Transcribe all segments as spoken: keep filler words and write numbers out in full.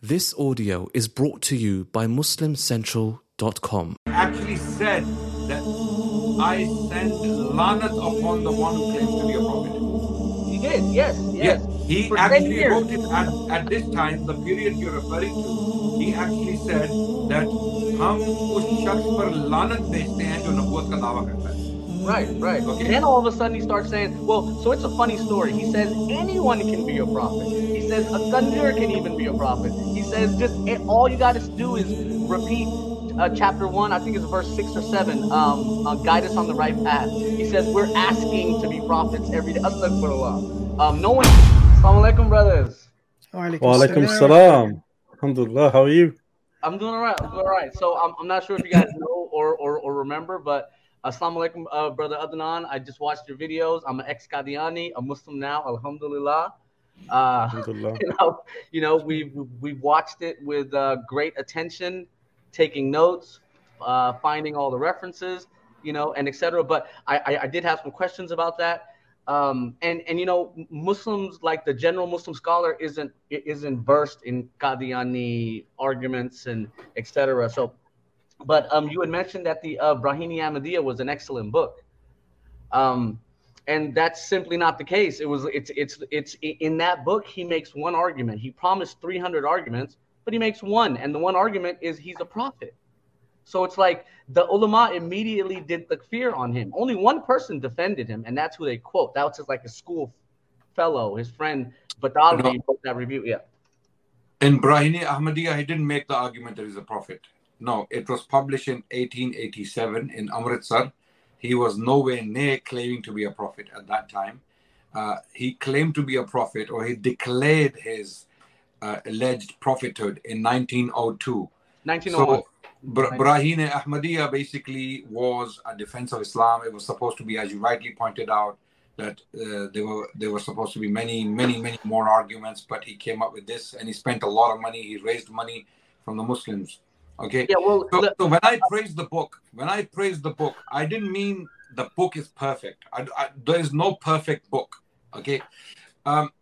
This audio is brought to you by Muslim Central dot com. Actually said that I send lanat upon the one who claims to be a prophet. He did, yes, yes. Yeah, he For ten actually years. wrote it at, at this time, the period you're referring to. He actually said that हम उस शख्स पर लानत भेजते हैं जो नबूवत का दावा करता है. Right, right. Okay. Then all of a sudden he starts saying, well, so it's a funny story. He says anyone can be a prophet. He says a Gandir can even be a prophet. He says just all you got to do is repeat uh, chapter one, I think it's verse six or seven, um, uh, guide us on the right path. He says we're asking to be prophets every day. Astaghfirullah. Um, no one. Assalamu alaikum, brothers. Wa alaikum salam. Alhamdulillah. How are you? I'm doing all right. I'm doing all right. So I'm, I'm not sure if you guys know or, or, or remember, but Assalamu alaikum, uh, brother Adnan. I just watched your videos. I'm an ex-Qadiani, a Muslim now, alhamdulillah. Uh, Alhamdulillah. You know, you know we've, we've watched it with uh, great attention, taking notes, uh, finding all the references, you know, and et cetera. But I, I, I did have some questions about that. Um, and, and, you know, Muslims, like the general Muslim scholar, isn't isn't versed in Qadiani arguments and et cetera. So, but um, you had mentioned that the uh, Brahini Ahmadiyya was an excellent book. Um, and that's simply not the case. It was it's it's it's in that book he makes one argument. He promised three hundred arguments, but he makes one, and the one argument is he's a prophet. So it's like the ulama immediately did takfir on him. Only one person defended him, and that's who they quote. That was just like a school fellow, his friend Badalvi no. wrote that review. Yeah. In Brahini Ahmadiyya, he didn't make the argument that he's a prophet. No, it was published in eighteen eighty-seven in Amritsar. He was nowhere near claiming to be a prophet at that time. Uh, he claimed to be a prophet, or he declared his uh, alleged prophethood in nineteen oh two. nineteen oh one. So, Br- Brahini Ahmadiyya basically was a defense of Islam. It was supposed to be, as you rightly pointed out, that uh, there were there were supposed to be many, many, many more arguments, but he came up with this, and he spent a lot of money. He raised money from the Muslims. Okay. Yeah. Well, so, the, so when I praise the book, when I praise the book, I didn't mean the book is perfect. I, I, there is no perfect book. Okay. Um,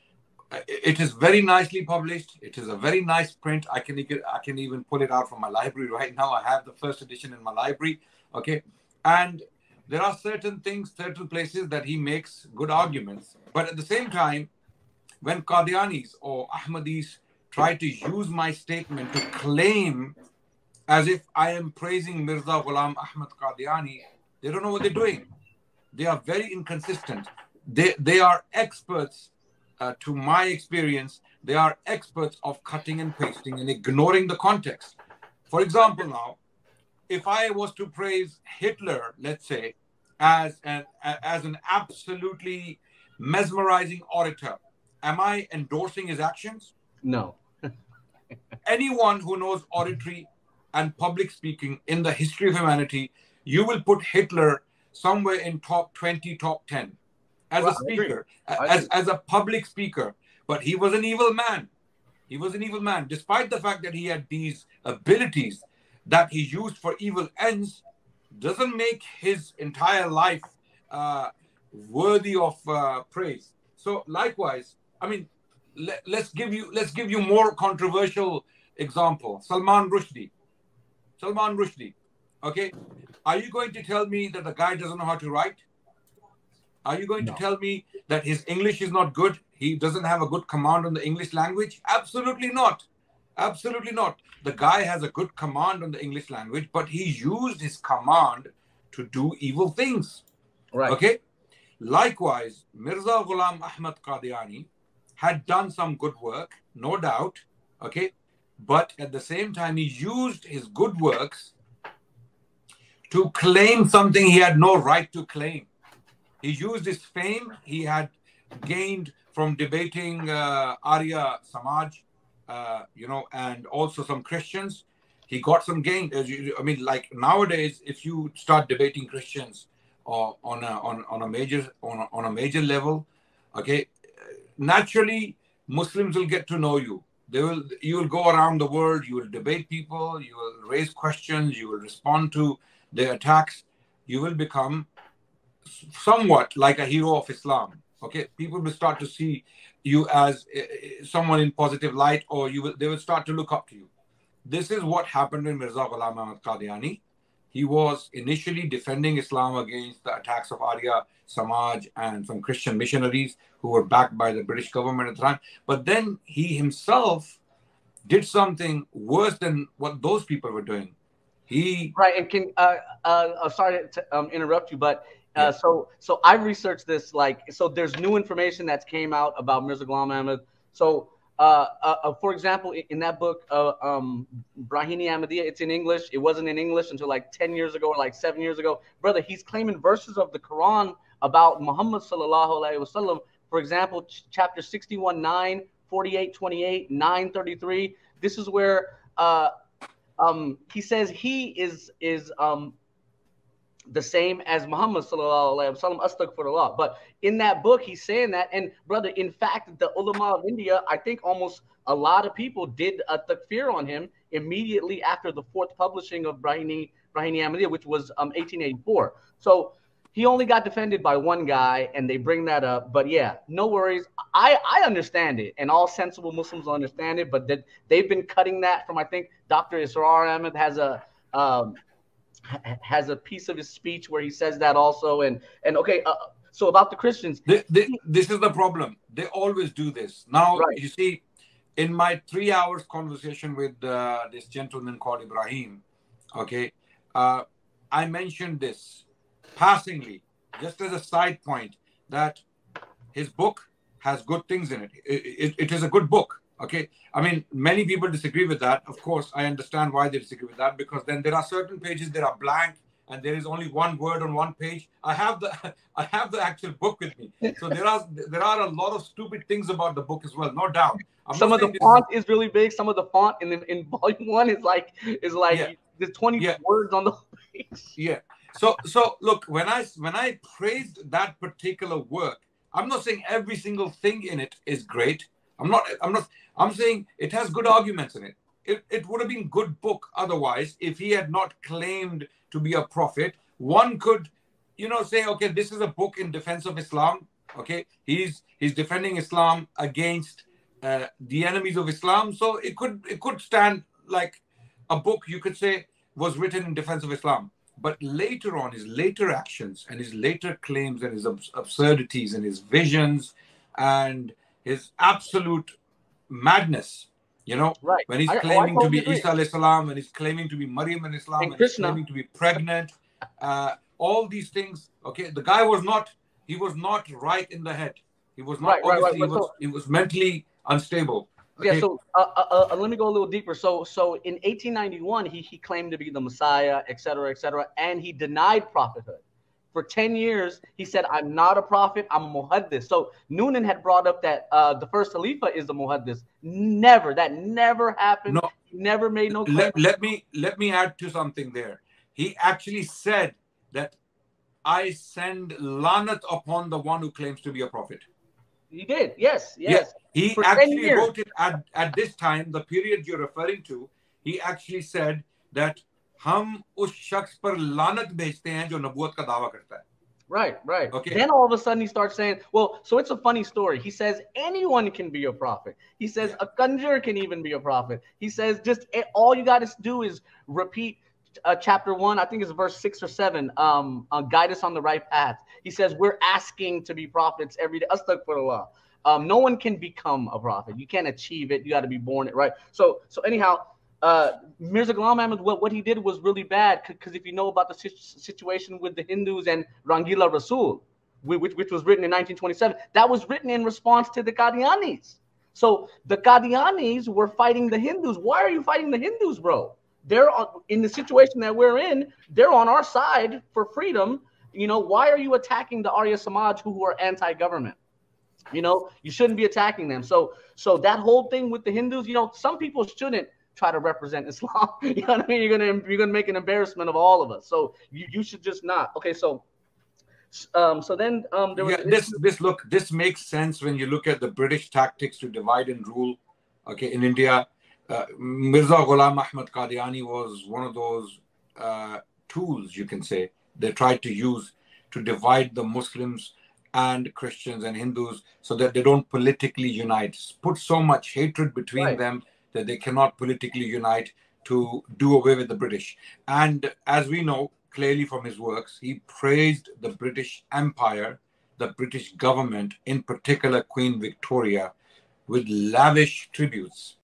it is very nicely published. It is a very nice print. I can I can even pull it out from my library right now. I have the first edition in my library. Okay. And there are certain things, certain places that he makes good arguments. But at the same time, when Qadianis or Ahmadis try to use my statement to claim as if I am praising Mirza Ghulam Ahmad Qadiani, they don't know what they're doing. They are very inconsistent. They, they are experts, uh, to my experience, they are experts of cutting and pasting and ignoring the context. For example, now, if I was to praise Hitler, let's say, as an, as an absolutely mesmerizing orator, am I endorsing his actions? No. Anyone who knows oratory and public speaking in the history of humanity, you will put Hitler somewhere in top twenty, top ten as well, a speaker, as, as a public speaker. But he was an evil man. He was an evil man. Despite the fact that he had these abilities that he used for evil ends, doesn't make his entire life uh, worthy of uh, praise. So likewise, I mean, let, let's give you let's give you more controversial example. Salman Rushdie. Salman Rushdie. Okay. Are you going to tell me that the guy doesn't know how to write? Are you going no. to tell me that his English is not good? He doesn't have a good command on the English language? Absolutely not. Absolutely not. The guy has a good command on the English language, but he used his command to do evil things. Right. Okay. Likewise, Mirza Ghulam Ahmad Qadiani had done some good work, no doubt. Okay. But at the same time, he used his good works to claim something he had no right to claim. He used his fame he had gained from debating uh, Arya Samaj, uh, you know, and also some Christians. He got some gain. I mean, like nowadays, if you start debating Christians or on a on, on a major on a, on a major level, okay, naturally Muslims will get to know you. They will. You will go around the world. You will debate people. You will raise questions. You will respond to their attacks. You will become somewhat like a hero of Islam. Okay, people will start to see you as uh, someone in positive light, or you will, they will start to look up to you. This is what happened in Mirza Ghulam Ahmad Qadiani. He was initially defending Islam against the attacks of Arya Samaj and some Christian missionaries who were backed by the British government at the time. But then he himself did something worse than what those people were doing. He right, and can uh, uh, uh sorry to um, interrupt you, but uh, yeah. so so I researched this. Like, so there's new information that's came out about Mirza Ghulam Ahmad. So. Uh, uh, uh, for example, in, in that book, uh, um, Brahini Ahmadiyya, it's in English. It wasn't in English until like ten years ago or like seven years ago. Brother, he's claiming verses of the Quran about Muhammad sallallahu alaihi wasallam. For example, ch- chapter sixty-one, nine, forty-eight, twenty-eight, nine, thirty-three. This is where uh, um, he says he is is um, the same as Muhammad sallallahu alaihi wasallam, astaghfirullah. But in that book, he's saying that. And brother, in fact, the ulama of India, I think almost a lot of people did a takfir on him immediately after the fourth publishing of Brahini Brahini Ahmadiyya, which was um eighteen eighty-four. So he only got defended by one guy, and they bring that up. But yeah, no worries. I I understand it, and all sensible Muslims understand it. But that they've been cutting that from, I think Doctor Israr Ahmed has a um. has a piece of his speech where he says that also. And and okay, uh, so about the Christians. They, they, this is the problem. They always do this. Now, right. You see, in my three hours conversation with uh, this gentleman called Ibrahim, okay, uh, I mentioned this passingly, just as a side point, that his book has good things in it. It, it, it is a good book. Okay, I mean, many people disagree with that. Of course, I understand why they disagree with that, because then there are certain pages that are blank and there is only one word on one page. I have the I have the actual book with me, so there are there are a lot of stupid things about the book as well, no doubt. I'm some of the font is, is really big. Some of the font in in volume one is like is like yeah. the twenty yeah. words on the page. Yeah. So so look, when I when I praised that particular work, I'm not saying every single thing in it is great. I'm not, I'm not, I'm saying it has good arguments in it. It, it would have been good book otherwise if he had not claimed to be a prophet. One could, you know, say, okay, this is a book in defense of Islam. Okay, he's he's defending Islam against uh, the enemies of Islam. So it could it could stand like a book, you could say, was written in defense of Islam. But later on, his later actions and his later claims and his abs- absurdities and his visions and his absolute madness, you know, right. when he's I, claiming oh, to be agree. Isa alayhi salam, when he's claiming to be Maryam and Islam, and, and Krishna. he's claiming to be pregnant, uh, all these things. Okay, the guy was not, he was not right in the head. He was not, right, obviously, right, right. He, was, So, he was mentally unstable. Okay? Yeah, so uh, uh, uh, let me go a little deeper. So, so in eighteen ninety-one, he, he claimed to be the Messiah, et cetera, et cetera, and he denied prophethood. For ten years, he said, I'm not a prophet, I'm a muhaddis. So Noonan had brought up that uh, the first Khalifa is the muhaddis. Never, that never happened. No, he never made no claim. Let, let me let me add to something there. He actually said that I send lanat upon the one who claims to be a prophet. He did, yes, yes. Yeah, he For actually wrote it at, at this time, the period you're referring to. He actually said that हम उस शख्स पर लानत भेजते हैं जो नबूवत का दावा करता है. Right, right. Okay. Then all of a sudden he starts saying, well, so it's a funny story. He says anyone can be a prophet. He says yeah. a conjurer can even be a prophet. He says just all you got to do is repeat uh, chapter one, I think it's verse six or seven, um, uh, guide us on the right path. He says we're asking to be prophets every day. Astaghfirullah. Um, no one can become a prophet. You can't achieve it. You got to be born it, right? So, so anyhow, Uh, Mirza Ghulam Ahmad, what, what he did was really bad, because if you know about the situation with the Hindus and Rangila Rasool, which, which was written in nineteen twenty-seven, that was written in response to the Qadianis. So the Qadianis were fighting the Hindus. Why are you fighting the Hindus, bro? They're on, in the situation that we're in, they're on our side for freedom. You know, why are you attacking the Arya Samaj who are anti-government? You know, you shouldn't be attacking them. So, so that whole thing with the Hindus, you know, some people shouldn't try to represent Islam. You know what I mean? You're gonna you're gonna make an embarrassment of all of us. So you, you should just not. Okay, so um so then um there was yeah, this this look this makes sense when you look at the British tactics to divide and rule. Okay, in India, uh, Mirza Ghulam Ahmad Qadiani was one of those uh, tools, you can say, they tried to use to divide the Muslims and Christians and Hindus so that they don't politically unite. Put so much hatred between Right. them that they cannot politically unite to do away with the British. And as we know clearly from his works, he praised the British Empire, the British government, in particular Queen Victoria, with lavish tributes.